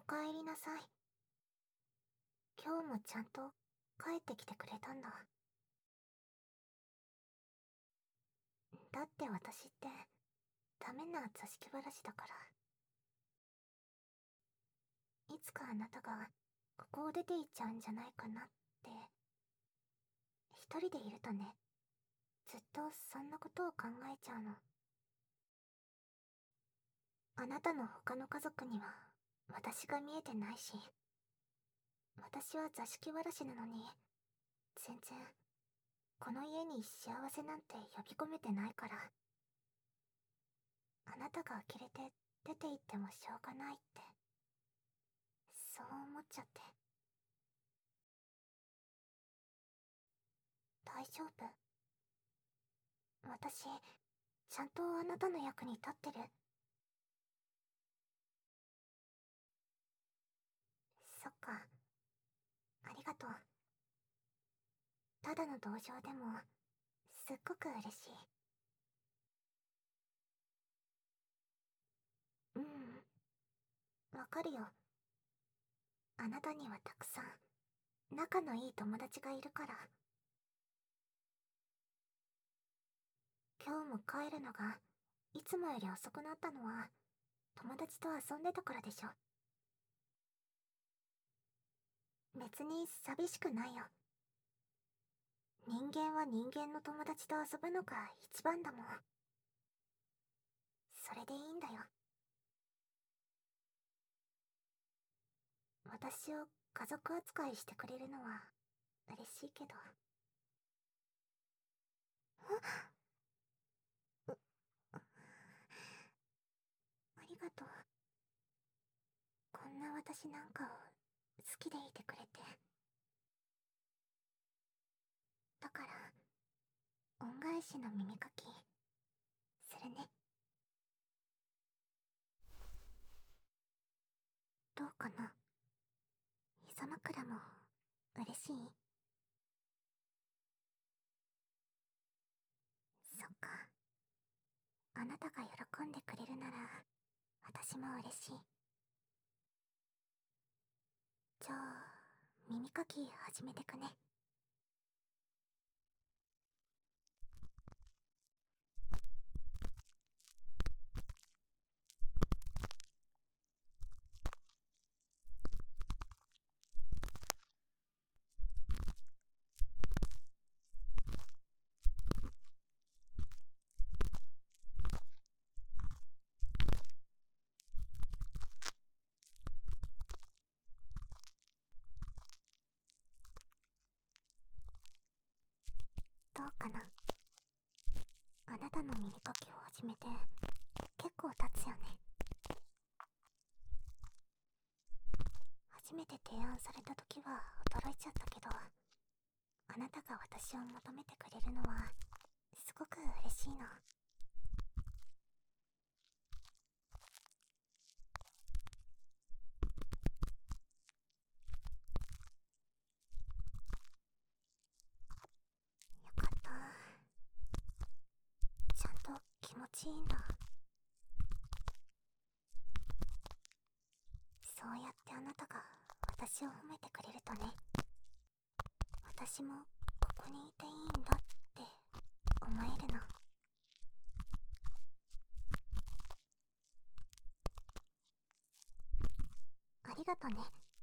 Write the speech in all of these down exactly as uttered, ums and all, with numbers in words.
かえりなさい。今日もちゃんと帰ってきてくれたんだ。だって私ってダメな座敷わらしだから。いつかあなたがここを出て行っちゃうんじゃないかなって。一人でいるとね、ずっとそんなことを考えちゃうの。あなたの他の家族には私が見えてないし、私は座敷わらしなのに、全然この家に幸せなんて呼び込めてないから。あなたが呆れて出て行ってもしょうがないって、そう思っちゃって。大丈夫？私、ちゃんとあなたの役に立ってる？そっか。ありがとう。ただの同情でも、すっごく嬉しい。うん。わかるよ。あなたにはたくさん、仲のいい友達がいるから。今日も帰るのが、いつもより遅くなったのは、友達と遊んでたからでしょ。別に寂しくないよ。人間は人間の友達と遊ぶのが一番だもん。それでいいんだよ。私を家族扱いしてくれるのは嬉しいけど。ありがとう。こんな私なんかを好きでいてくれて。だから恩返しの耳かきするね。どうかな？膝枕も嬉しい？そっか。あなたが喜んでくれるなら私も嬉しい。じゃあ耳かき始めてくね。どうかな？あなたの耳かきを始めて結構経つよね。初めて提案された時は驚いちゃったけど、あなたが私を求めてくれるのはすごく嬉しいの。よかった。ちゃんと気持ちいいんだ。そうやってあなたが私を褒めてくれるとね、私もここにいていいんだって思えるの。ありがとね。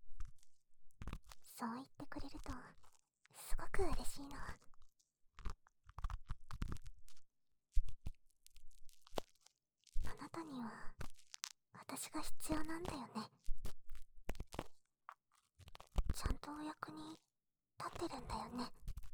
そう言ってくれるとすごく嬉しいの。あなたには私が必要なんだよね。ちゃんとお役に立ってるんだよね。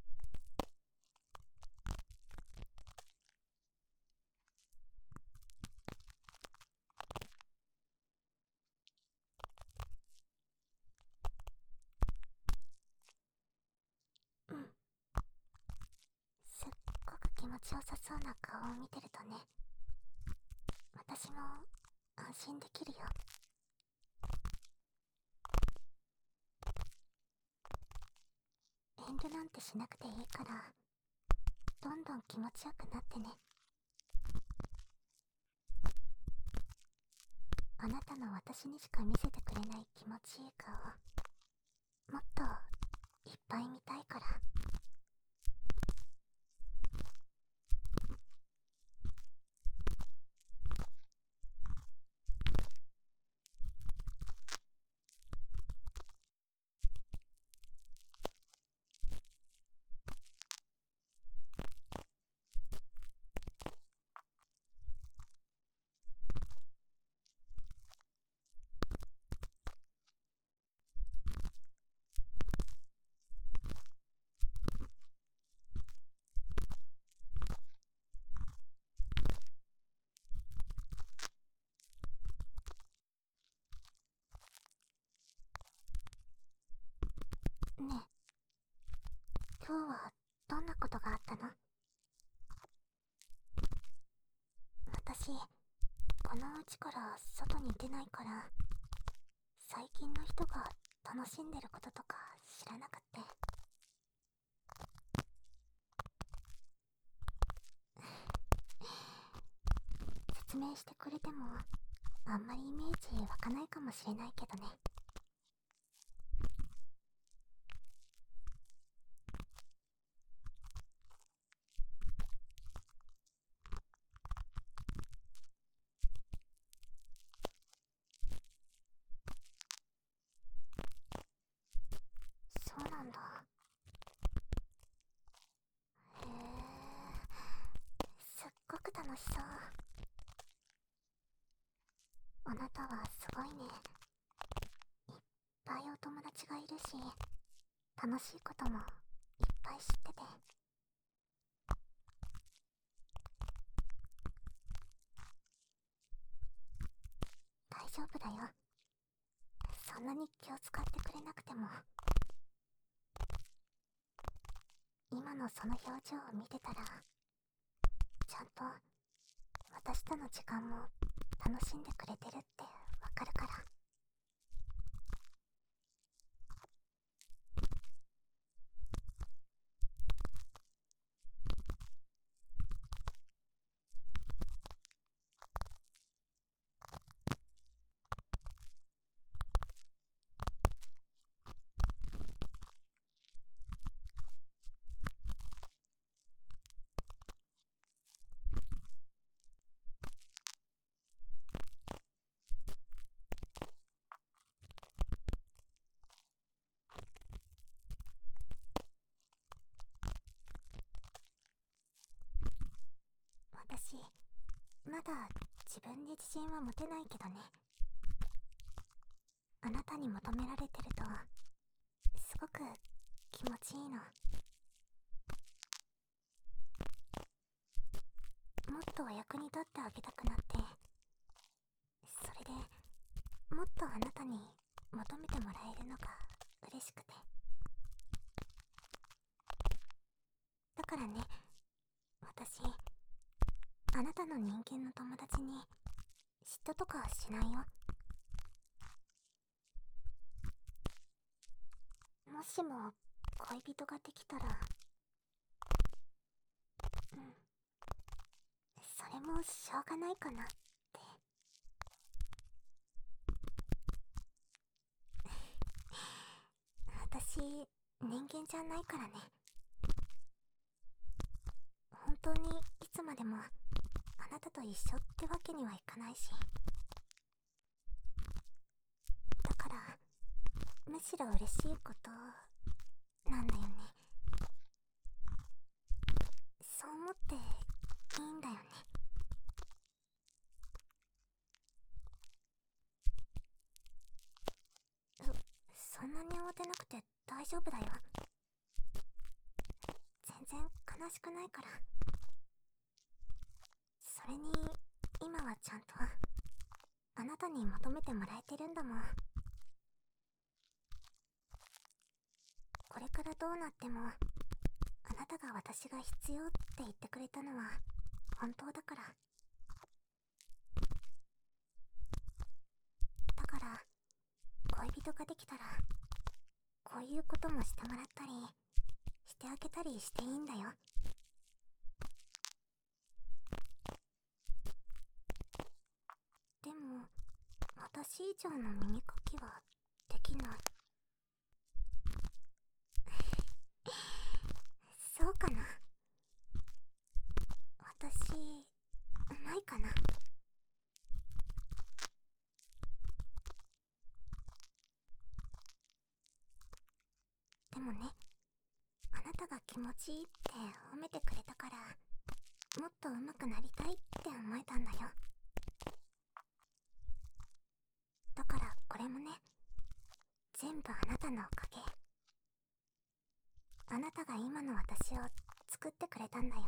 うん。すっごく気持ちよさそうな顔を見てるとね、私も安心できるよ。遠慮なんてしなくていいから、どんどん気持ちよくなってね。 あなたの私にしか見せてくれない気持ちいい顔、もっといっぱい見たいから。ねえ、今日はどんなことがあったの？私、このうちから外に出ないから、最近の人が楽しんでることとか知らなくって。説明してくれてもあんまりイメージ湧かないかもしれないけどね。そうなんだ。へえ、すっごく楽しそう。あなたはすごいね。いっぱいお友達がいるし、楽しいこともいっぱい知ってて。大丈夫だよ。そんなに気を使ってくれなくても。今のその表情を見てたら、ちゃんと私との時間も楽しんでくれてるってわかるから。私、まだ自分に自信は持てないけどね。あなたに求められてるとすごく気持ちいいの。もっとお役に立ってあげたくなって、それでもっとあなたに求めてもらえるのが嬉しくて。だからね、私、あなたの人間の友達に嫉妬とかしないよ。もしも恋人ができたら、うん、それもしょうがないかなって。私、人間じゃないからね。本当にいつまでもあなたと一緒ってわけにはいかないし。だから、むしろ嬉しいことなんだよね。そう思っていいんだよね。そ、そんなに慌てなくて大丈夫だよ。全然悲しくないから。それに、今はちゃんとあなたに求めてもらえてるんだもん。これからどうなっても、あなたが私が必要って言ってくれたのは本当だから。だから、恋人ができたら、こういうこともしてもらったり、してあげたりしていいんだよ。でも、 私以上の耳かきはできない。そうかな。私、うまいかな。でもね、あなたが気持ちいいって褒めてくれたから、もっと上手くなりたいって思えたんだよ。だからこれもね、全部あなたのおかげ。あなたが今の私を作ってくれたんだよ。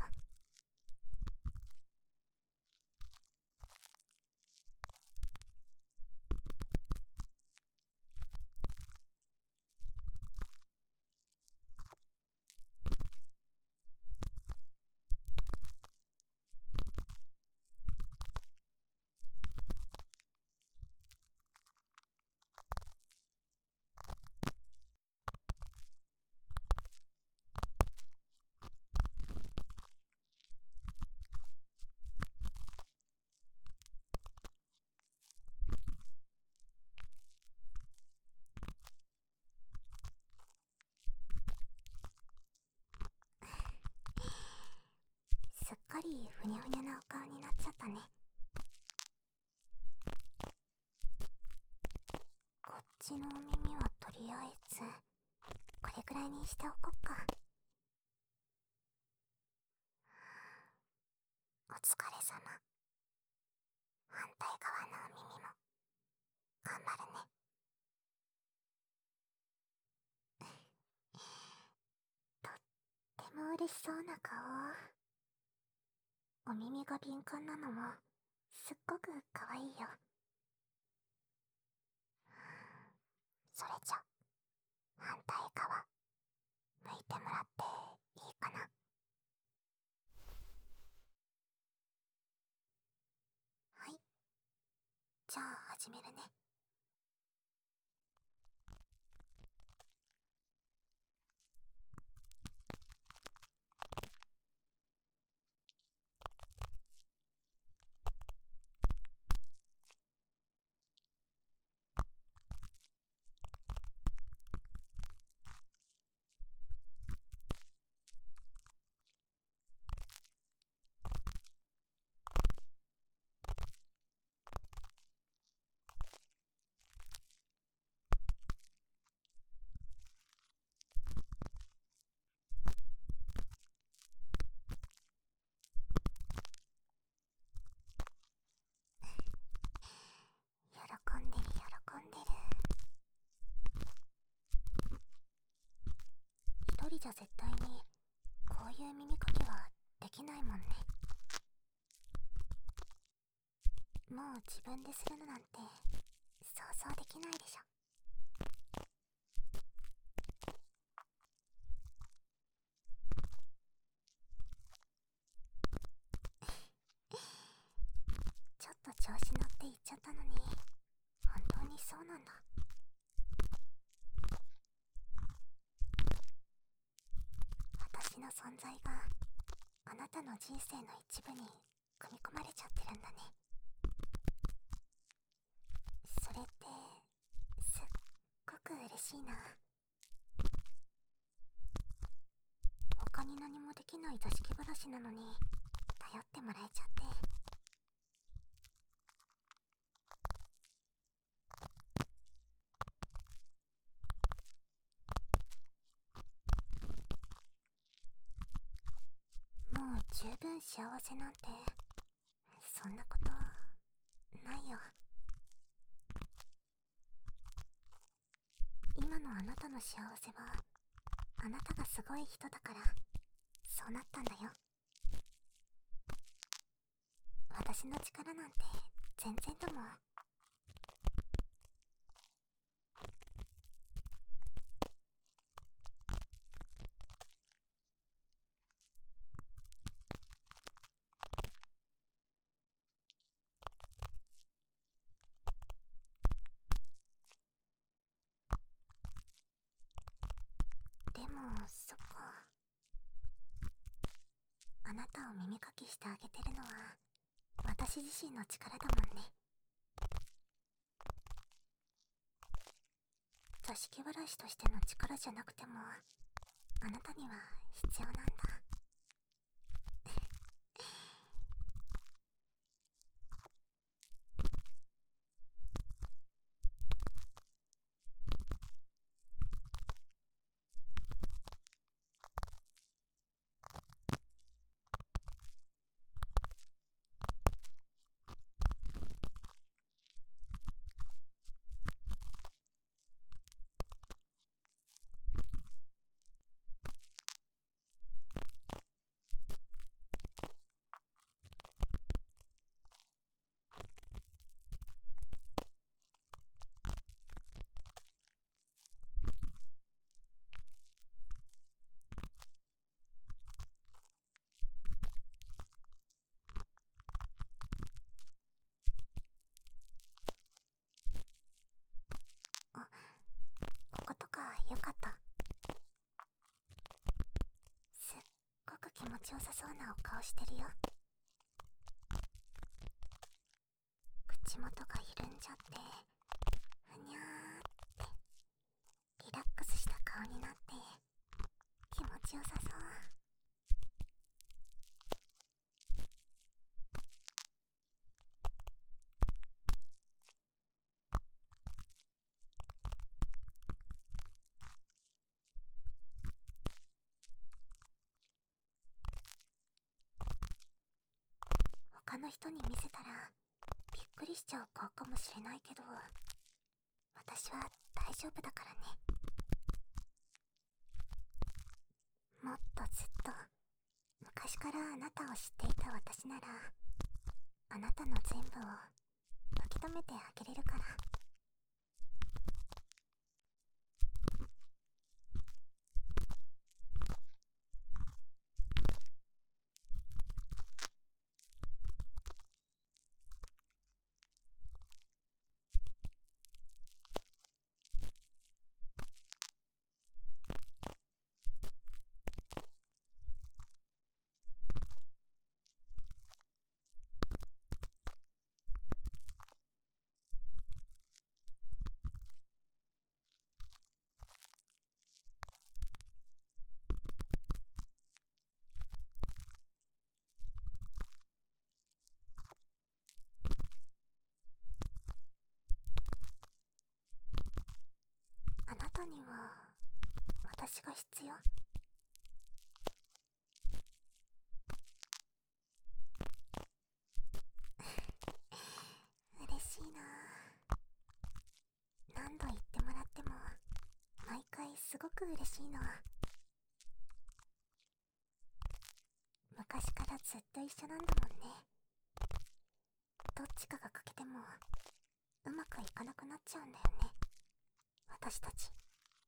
すっかりふにゃふにゃなお顔になっちゃったね。こっちのお耳はとりあえずこれくらいにしておこっか。お疲れ様。反対側のお耳も頑張るね。とっても嬉しそうな顔。お耳が敏感なのもすっごく可愛いよ。それじゃ反対側向いてもらっていいかな。はい、じゃあ始めるね。喜んでる喜んでる。一人じゃ絶対にこういう耳かきはできないもんね。もう自分でするのなんて想像できないでしょ。ちょっと調子乗って言っちゃったのに、本当にそうなんだ。私の存在があなたの人生の一部に組み込まれちゃってるんだね。それってすっごく嬉しいな。他に何もできない座敷わらしなのに頼ってもらえちゃって。もう十分幸せなんてそんなことないよ。今のあなたの幸せはあなたがすごい人だからそうなったんだよ。私の力なんて全然だもん。でもそっか、あなたを耳かきしてあげてるのは私自身の力だもんね。 座敷わらしとしての力じゃなくてもあなたには必要なんだ。こことかよかった。すっごく気持ちよさそうなお顔してるよ。口元が緩んじゃってふにゃーってリラックスした顔になって気持ちよさそう。他の人に見せたらびっくりしちゃう顔かもしれないけど、私は大丈夫だからね。もっとずっと昔からあなたを知っていた私ならあなたの全部を受け止めてあげれるから。あなたには私が必要。嬉しいな。何度言ってもらっても毎回すごく嬉しいの。昔からずっと一緒なんだもんね。どっちかが欠けてもうまくいかなくなっちゃうんだよね、私たち。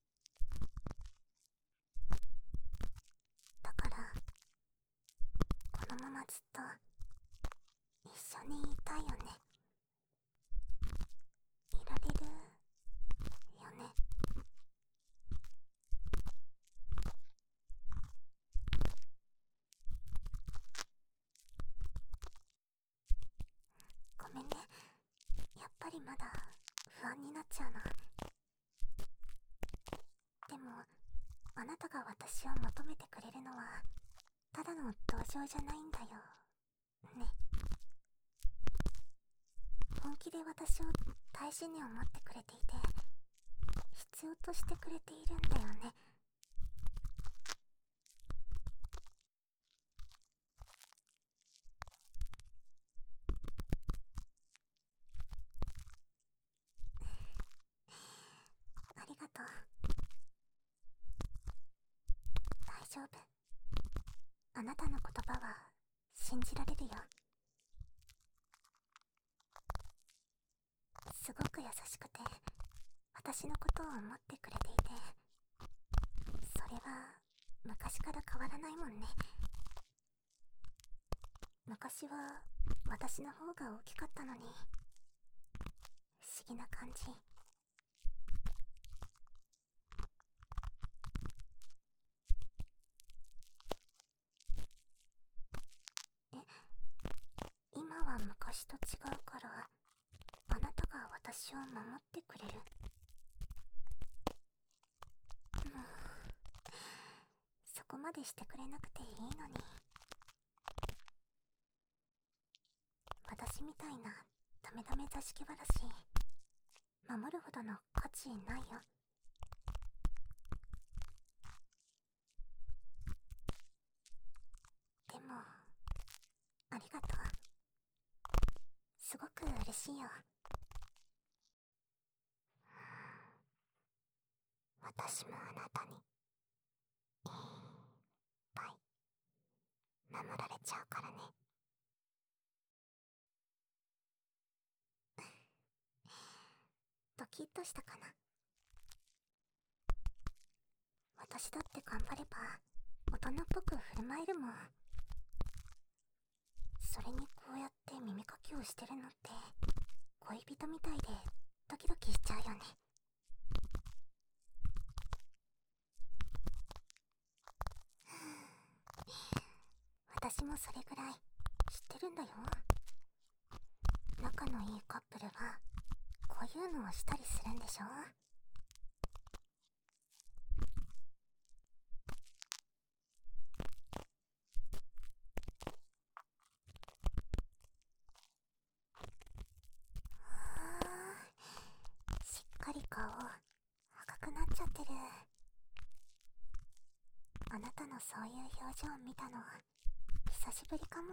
だからこのままずっと一緒にいたいよね。いられるよね。ごめんね、やっぱりまだ不安になっちゃうの。でもあなたが私を求めてくれるのはただの同情じゃないんだよね。本気で私を大事に思ってくれていて必要としてくれているんだよね。ありがとう。大丈夫、あなたの言葉は信じられるよ。すごく優しくて私のことを思ってくれていて、それは昔から変わらないもんね。昔は私の方が大きかったのに不思議な感じ。え、今は昔と違うからあなたが私を守ってくれる？ こまでしてくれなくていいのに。私みたいなダメダメ座敷わらし守るほどの価値ないよ。でもありがとう。すごく嬉しいよ。私もあなたにいっぱい守られちゃうからね。ドキッとしたかな。私だって頑張れば大人っぽく振る舞えるもん。それにこうやって耳かきをしてるのって恋人みたいでドキドキしちゃうよね。私もそれぐらい知ってるんだよ。仲のいいカップルはこういうのをしたりするんでしょ。しっかり顔赤くなっちゃってる。あなたのそういう表情見たの久しぶりかも。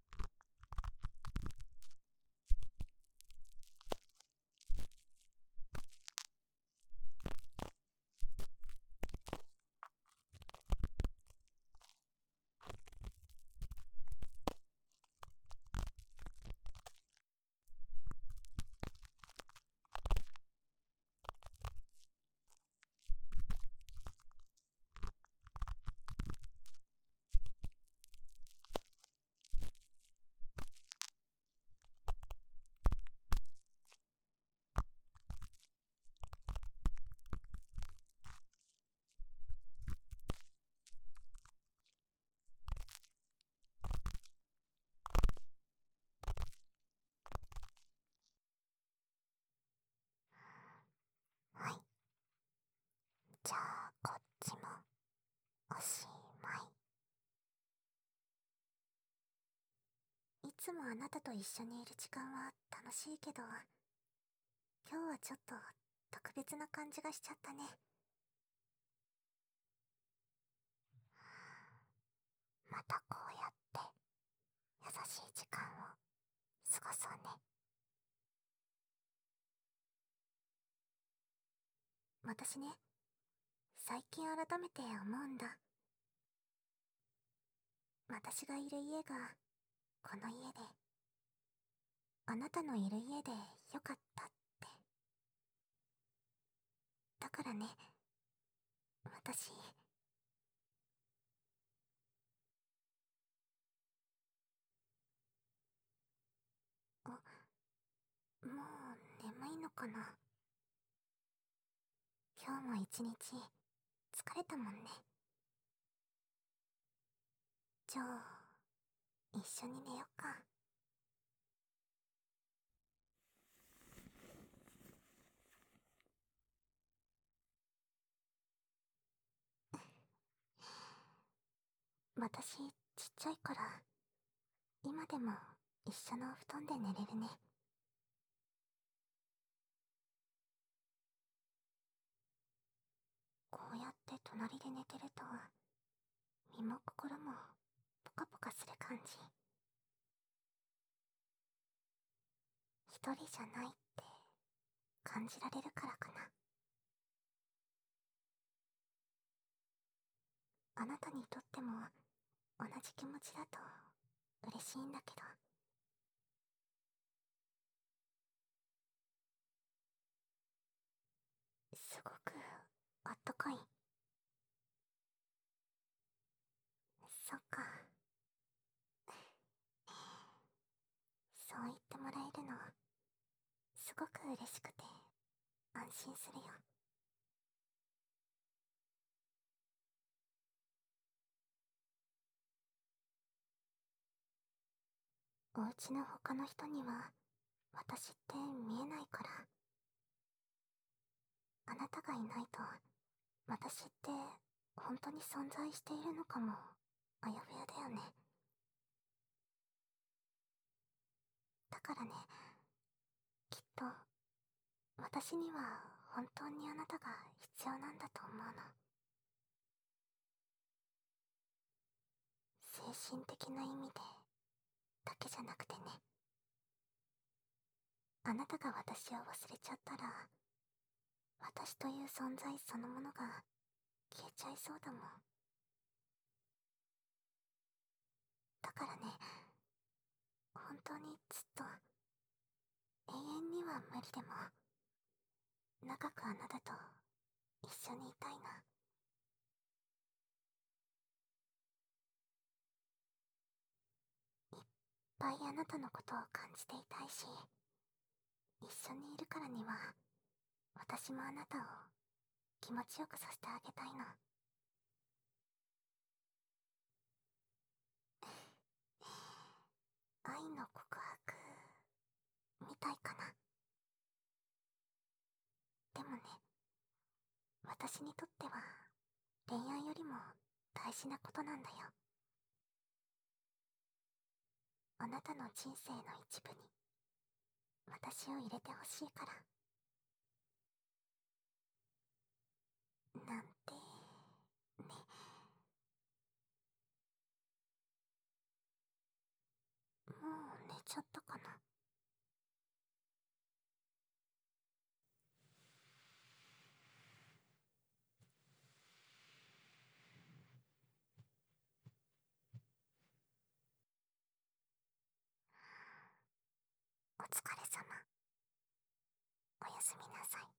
はい、じゃあこっちもおしまい。いつもあなたと一緒にいる時間は楽しいけど、今日はちょっと特別な感じがしちゃったね。またこうやって優しい時間を過ごそうね。私ね、最近改めて思うんだ。私がいる家がこの家で、あなたのいる家でよかったって。だからね、私、あ、もう眠いのかな。今日も一日疲れたもんね。じゃあ一緒に寝よっか。私ちっちゃいから今でも一緒のお布団で寝れるね。こうやって隣で寝てると身も心もポカポカする感じ。一人じゃないって感じられるからかな。あなたにとっても同じ気持ちだと嬉しいんだけど。すごくあったかい。そっか。そう言ってもらえるのすごく嬉しくて安心するよ。お家の他の人には私って見えないから、あなたがいないと私って本当に存在しているのかもあやふやだよね。だからね、きっと私には本当にあなたが必要なんだと思うの。精神的な意味でだけじゃなくてね。あなたが私を忘れちゃったら、私という存在そのものが消えちゃいそうだもん。だからね、本当にずっと永遠には無理でも長くあなたと一緒にいたいな。いっぱいあなたのことを感じていたいし、一緒にいるからには私もあなたを気持ちよくさせてあげたいの。愛の告白みたいかな。でもね、私にとっては恋愛よりも大事なことなんだよ。あなたの人生の一部に私を入れてほしいから。なんてね。もう寝ちゃったかな。お疲れ様。おやすみなさい。